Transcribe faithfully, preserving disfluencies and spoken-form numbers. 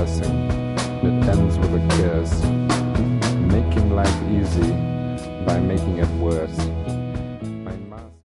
blessing that ends with a curse, making life easy by making it worse.